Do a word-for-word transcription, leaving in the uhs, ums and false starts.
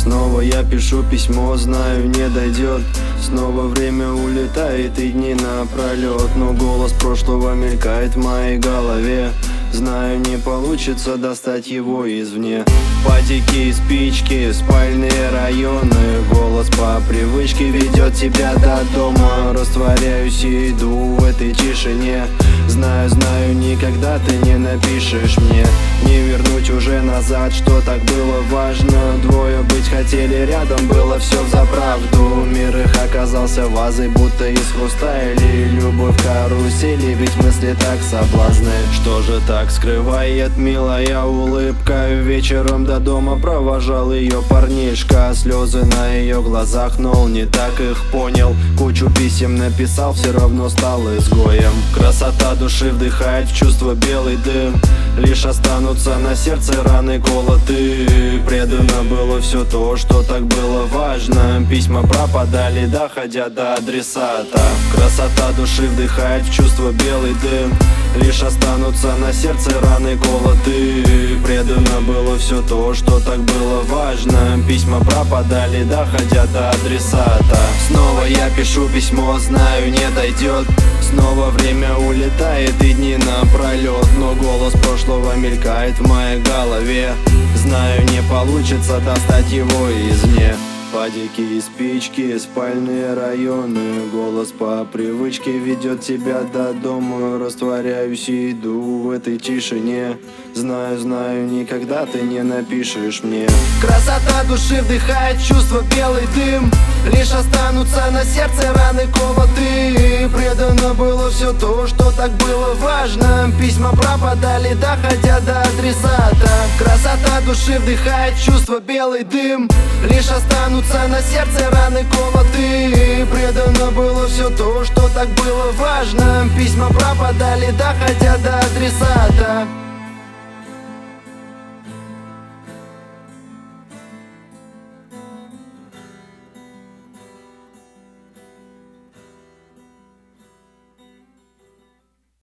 Снова я пишу письмо, знаю, не дойдет. Снова время улетает и дни напролет. Но голос прошлого мелькает в моей голове. Знаю, не получится достать его извне. Падики и спички, спальные районы. Голос по привычке ведет тебя до дома. Растворяюсь и иду в этой тишине. Знаю, знаю, никогда ты не напишешь мне. Не вернуть уже назад, что так было важно. Двое быть хотели рядом, было все взаправду. Мир их оказался вазой, будто из хруста. Или любовь карусели, ведь мысли так соблазны. Что же так скрывает милая улыбка? Вечером до дома провожал ее парнишка. Слезы на ее глазах, но он не так их понял. Кучу писем написал, все равно стал изгоем. Красота души вдыхает в чувство белый дым. Лишь останутся на сердце раны колоты. Предано было все то, что так было важно. Письма пропадали, доходя до адресата. Красота души вдыхает в чувство белый дым. Лишь останутся на сердце раны колоты. Предано было все то, что так было важно. Письма пропадали, доходя до адресата. Снова я пишу письмо, знаю, не дойдет. Снова время улетает и дни напролет. Но голос прошлого мелькает в моей голове. Знаю, не получится достать его извне. Падики и спички, спальные районы. Голос по привычке ведет тебя до дома. Растворяюсь и иду в этой тишине. Знаю, знаю, никогда ты не напишешь мне. Красота души вдыхает чувство белый дым. Лишь останутся на сердце раны колоты. Предано было все то, что так было важно. Письма пропадали, доходя до адресата. Красота души вдыхает чувство белый дым. Лишь останутся на сердце раны колоты. Предано было все то, что так было важно. Письма пропадали, доходя до адресата.